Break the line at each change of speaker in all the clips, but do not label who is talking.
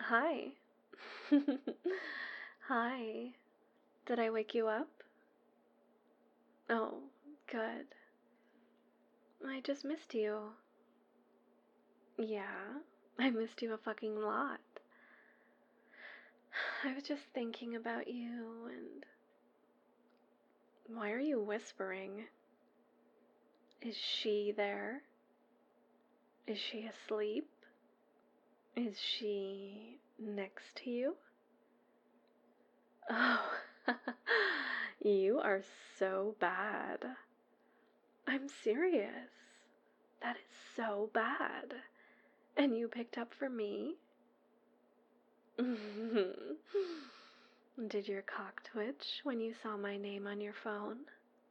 Hi. Hi. Did I wake you up? Oh, good. I just missed you. Yeah, I missed you a fucking lot. I was just thinking about you and. Why are you whispering? Is she there? Is she asleep? Is she next to you? Oh, you are so bad. I'm serious. That is so bad. And you picked up for me? Did your cock twitch when you saw my name on your phone?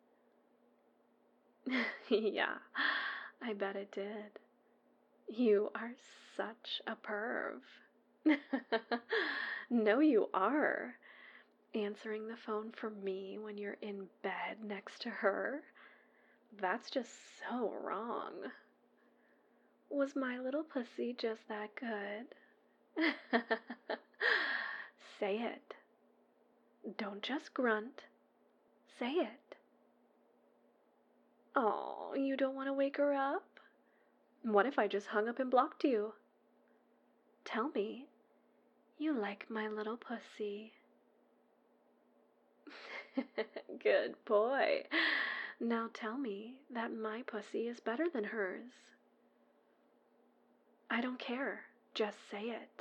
Yeah, I bet it did. You are such a perv. No, you are. Answering the phone for me when you're in bed next to her? That's just so wrong. Was my little pussy just that good? Say it. Don't just grunt. Say it. Oh, you don't want to wake her up? What if I just hung up and blocked you? Tell me, you like my little pussy. Good boy. Now tell me that my pussy is better than hers. I don't care. Just say it.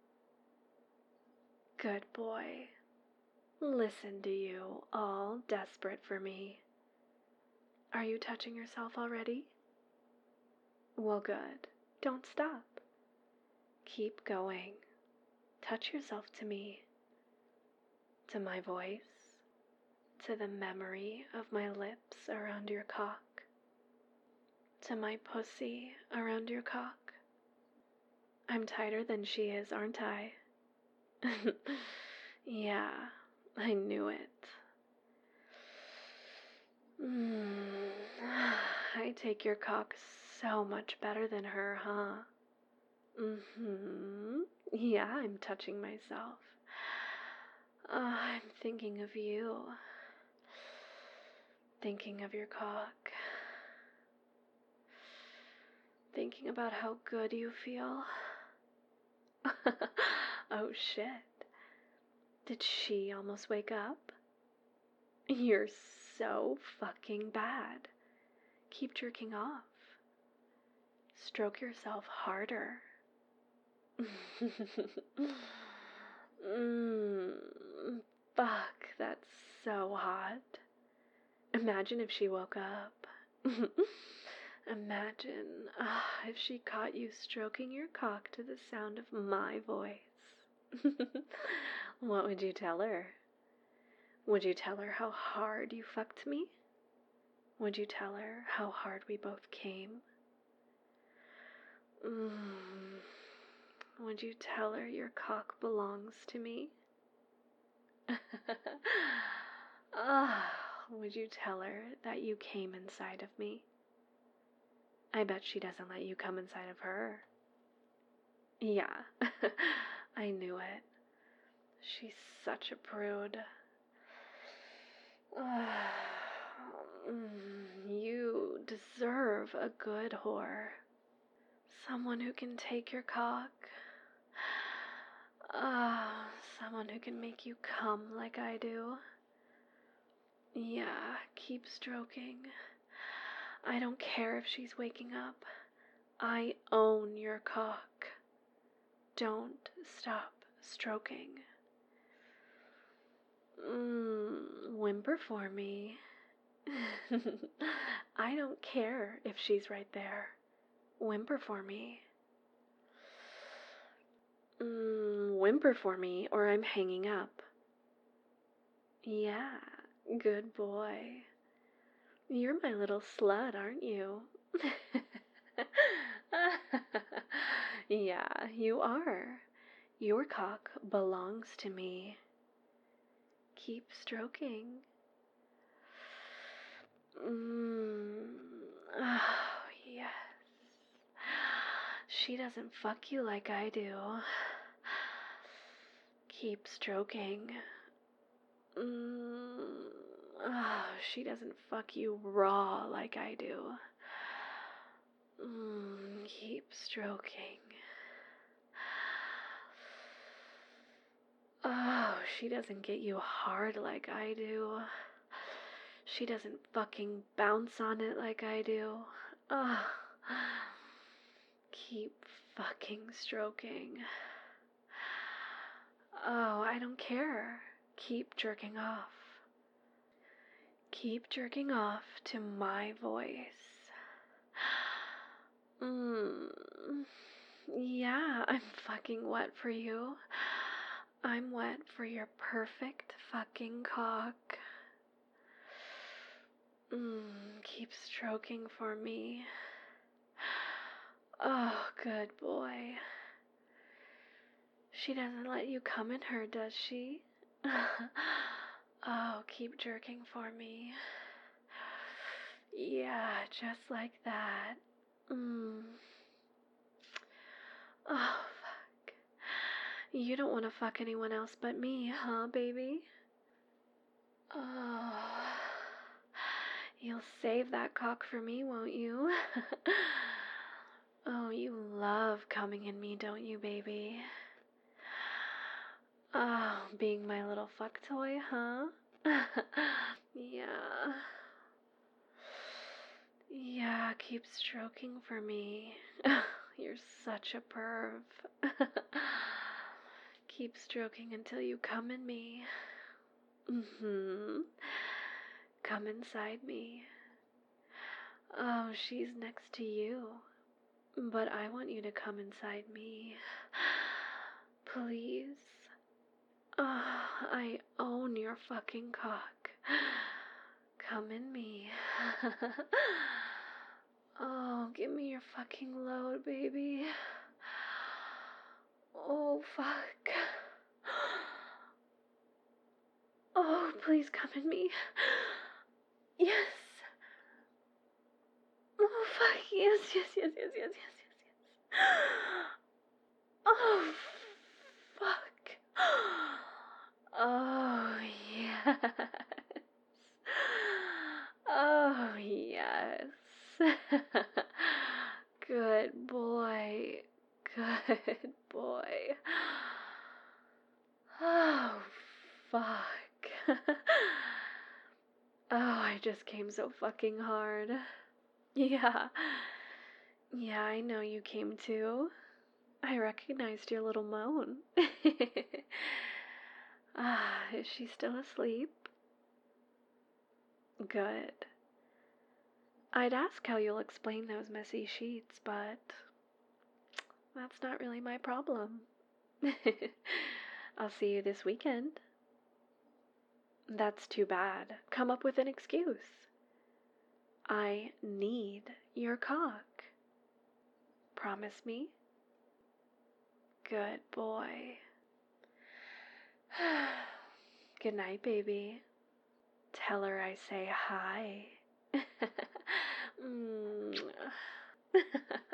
Good boy. Listen to you, all desperate for me. Are you touching yourself already? Well, good. Don't stop. Keep going. Touch yourself to me, to my voice, to the memory of my lips around your cock, to my pussy around your cock. I'm tighter than she is, aren't I? Yeah, I knew it. I take your cock so much better than her, huh? Yeah, I'm touching myself. I'm thinking of you. Thinking of your cock. Thinking about how good you feel. Oh shit. Did she almost wake up? You're so fucking bad. Keep jerking off. Stroke yourself harder. Fuck, that's so hot. Imagine if she woke up. Imagine if she caught you stroking your cock to the sound of my voice. What would you tell her? Would you tell her how hard you fucked me? Would you tell her how hard we both came? Would you tell her your cock belongs to me? Would you tell her that you came inside of me? I bet she doesn't let you come inside of her. Yeah, I knew it. She's such a prude. You deserve a good whore. Someone who can take your cock. Someone who can make you come like I do. Yeah, keep stroking. I don't care if she's waking up. I own your cock. Don't stop stroking. Whimper for me. I don't care if she's right there. Whimper for me. Whimper for me or I'm hanging up. Yeah, good boy. You're my little slut, aren't you? Yeah, you are. Your cock belongs to me. Keep stroking. Oh, yes. She doesn't fuck you like I do. Keep stroking. Oh, she doesn't fuck you raw like I do. Keep stroking. Oh, she doesn't get you hard like I do. She doesn't fucking bounce on it like I do. Oh, keep fucking stroking. Oh, I don't care. Keep jerking off. Keep jerking off to my voice. Yeah, I'm fucking wet for you. I'm wet for your perfect fucking cock. Keep stroking for me. Oh, good boy. She doesn't let you come in her, does she? Oh, keep jerking for me. Yeah, just like that. Oh, fuck. You don't want to fuck anyone else but me, huh, baby? Oh, you'll save that cock for me, won't you? Oh, you love coming in me, don't you, baby? Oh, being my little fuck toy, huh? Yeah. Yeah, keep stroking for me. You're such a perv. Keep stroking until you come in me. Come inside me. Oh, she's next to you. But I want you to come inside me. Please. Oh, I own your fucking cock. Come in me. Oh, give me your fucking load, baby. Oh, fuck. Oh, please come in me. Yes. Oh, fuck. Yes, yes, yes, yes, yes, yes, yes, yes. Oh, fuck. Oh, yes. Oh, yes. Good boy. Good boy. Oh, fuck. Oh, I just came so fucking hard. Yeah. Yeah, I know you came too. I recognized your little moan. Is she still asleep? Good. I'd ask how you'll explain those messy sheets, but that's not really my problem. I'll see you this weekend. That's too bad. Come up with an excuse. I need your cock. Promise me? Good boy. Good night, baby. Tell her I say hi.